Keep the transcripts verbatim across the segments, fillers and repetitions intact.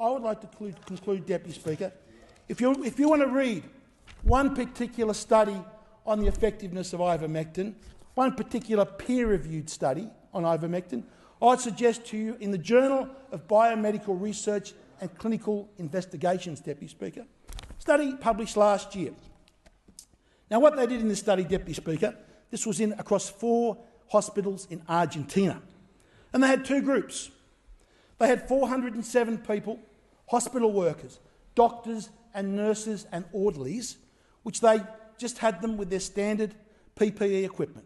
I would like to conclude, conclude Deputy Speaker. If you, if you want to read one particular study on the effectiveness of ivermectin, one particular peer-reviewed study on ivermectin, I'd suggest to you in the Journal of Biomedical Research and Clinical Investigations, Deputy Speaker, study published last year. Now, what they did in this study, Deputy Speaker, this was in across four hospitals in Argentina, and they had two groups. They had four hundred seven people, hospital workers, doctors and nurses and orderlies, which they just had them with their standard P P E equipment.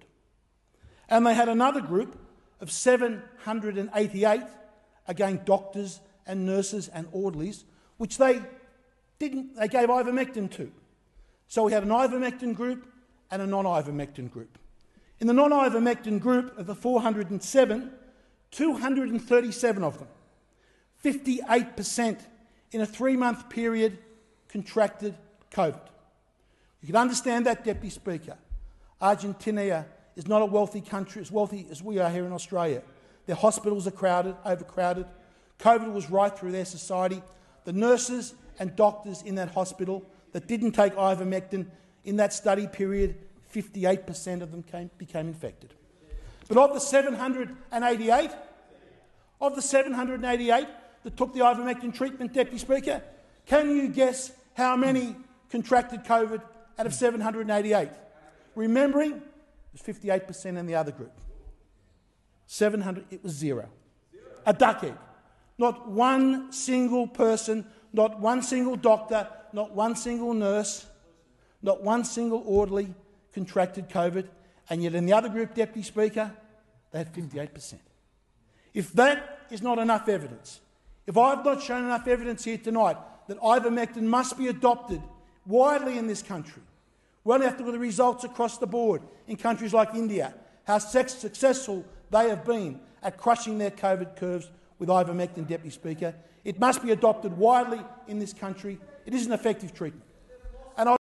And they had another group of seven hundred eighty-eight, again doctors and nurses and orderlies, which they didn't, they gave ivermectin to. So we had an ivermectin group and a non-ivermectin group. In the non-ivermectin group of the four hundred seven, two hundred thirty-seven of them, fifty-eight percent in a three-month period, contracted COVID. You can understand that, Deputy Speaker. Argentina is not a wealthy country, as wealthy as we are here in Australia. Their hospitals are crowded, overcrowded. COVID was right through their society. The nurses and doctors in that hospital that didn't take ivermectin in that study period, fifty-eight percent of them came, became infected. But of the seven hundred eighty-eight, of the seven hundred eighty-eight that took the ivermectin treatment, Deputy Speaker, can you guess how many contracted COVID out of seven hundred eighty-eight? Remembering, it was fifty-eight percent in the other group. seven hundred, it was zero. A duck egg. Not one single person, not one single doctor, not one single nurse, not one single orderly contracted COVID, and yet in the other group, Deputy Speaker, they had fifty-eight percent. If that is not enough evidence, if I've not shown enough evidence here tonight that ivermectin must be adopted widely in this country, we only have to look at the results across the board in countries like India, how successful they have been at crushing their COVID curves with ivermectin, Deputy Speaker. It must be adopted widely in this country. It is an effective treatment.